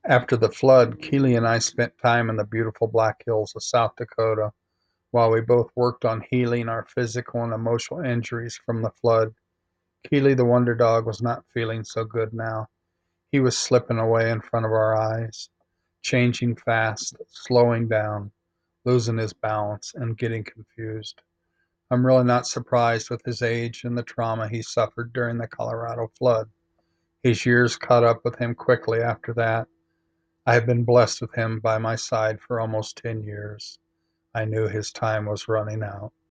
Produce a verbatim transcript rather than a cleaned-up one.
After the flood, Keely and I spent time in the beautiful Black Hills of South Dakota while we both worked on healing our physical and emotional injuries from the flood. Keely, the wonder dog, was not feeling so good now. He was slipping away in front of our eyes, changing fast, slowing down, losing his balance, and getting confused. I'm really not surprised with his age and the trauma he suffered during the Colorado flood. His years caught up with him quickly after that. I have been blessed with him by my side for almost ten years. I knew his time was running out.